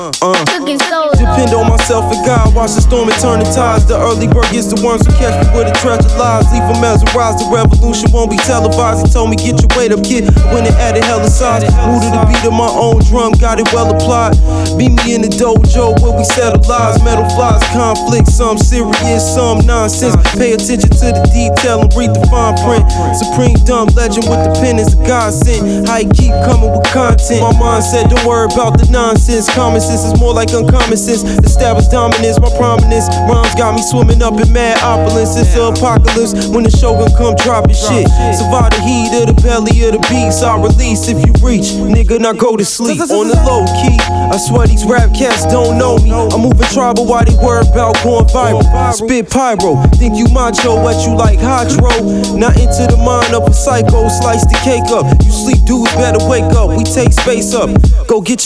Cooking soul. Depend on myself and God, watch the storm and turn the tides. The early bird gets the worms who catch me with a treasure lies. Leave them mesmerized, the revolution won't be televised. He told me get your weight up, kid, when it added hella size. Rooted the beat of my own drum, got it well applied. Meet me in the dojo where we settle lies. Metal flies, conflict, some serious, some nonsense. Pay attention to the detail and read the fine print. Supreme dumb legend with the pen is a godsend. How he keep coming with content. My mind said don't worry about the nonsense. Common sense is more like uncommon sense. Established dominance, my prominence. Rhymes got me swimming up in mad opulence. It's the apocalypse when the shogun come dropping shit. Survive the heat of the belly of the beast. I'll release if you reach, nigga, now go to sleep. On the low key, I swear these rap cats don't know me. I'm moving tribal while they worry about going viral. Spit pyro, think you macho, what you like hydro. Not into the mind of a psycho, slice the cake up. You sleep dudes better wake up, we take space up. Go get